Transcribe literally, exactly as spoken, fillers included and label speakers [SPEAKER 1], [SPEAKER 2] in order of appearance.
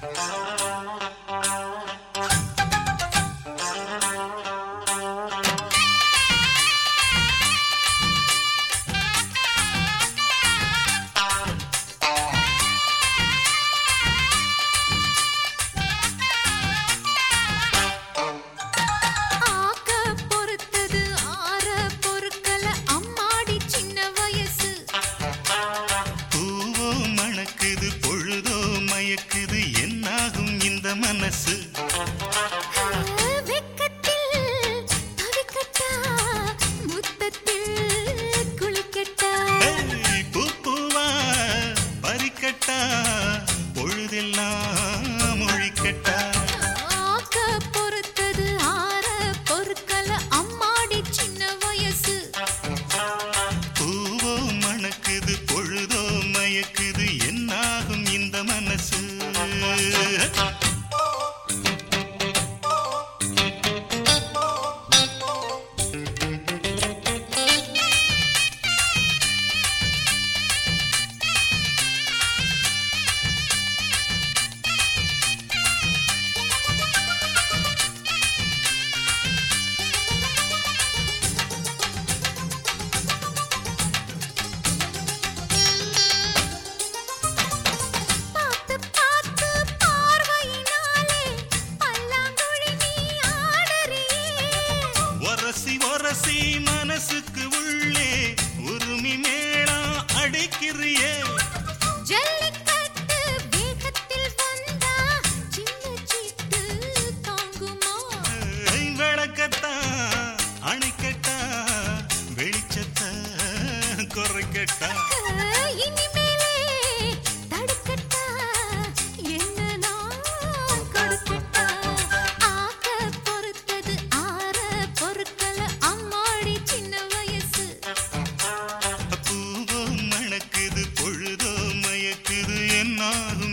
[SPEAKER 1] மனசு
[SPEAKER 2] வெக்கத்தில் தவிக்கட்டா முத்தத்தில் குளிக்கட்டா
[SPEAKER 1] பூப்பூவா பறிக்கட்டா பொழுதெல்லாம் ஒழிக்கட்டா
[SPEAKER 2] ஆக்க பொறுத்தது ஆற பொறுக்கல அம்மாடி சின்ன வயசு
[SPEAKER 1] பூவோ மணக்குது பொழுதோ மயக்குது என்னாகும் இந்த மனசு ஒரசி மனசுக்கு உள்ளே உருமி மேளம் அடிக்கிறியே
[SPEAKER 2] ஜல்லிக்கட்டு வேகத்தில் வந்தா சின்ன சீட்டு தாங்குமா
[SPEAKER 1] விளக்கத்தா அணைக்கட்டா வெளிச்சத்தா குறைக்கட்டா
[SPEAKER 2] இனிமேலே தடுக்கட்டா என்ன நான் கொடுக்கட்டா ஆக்க பொறுத்தது ஆற பொறுக்கல அம்மாடி சின்ன வயசு
[SPEAKER 1] பூவோ மணக்குது பொழுதோ மயக்குது என்னாகும்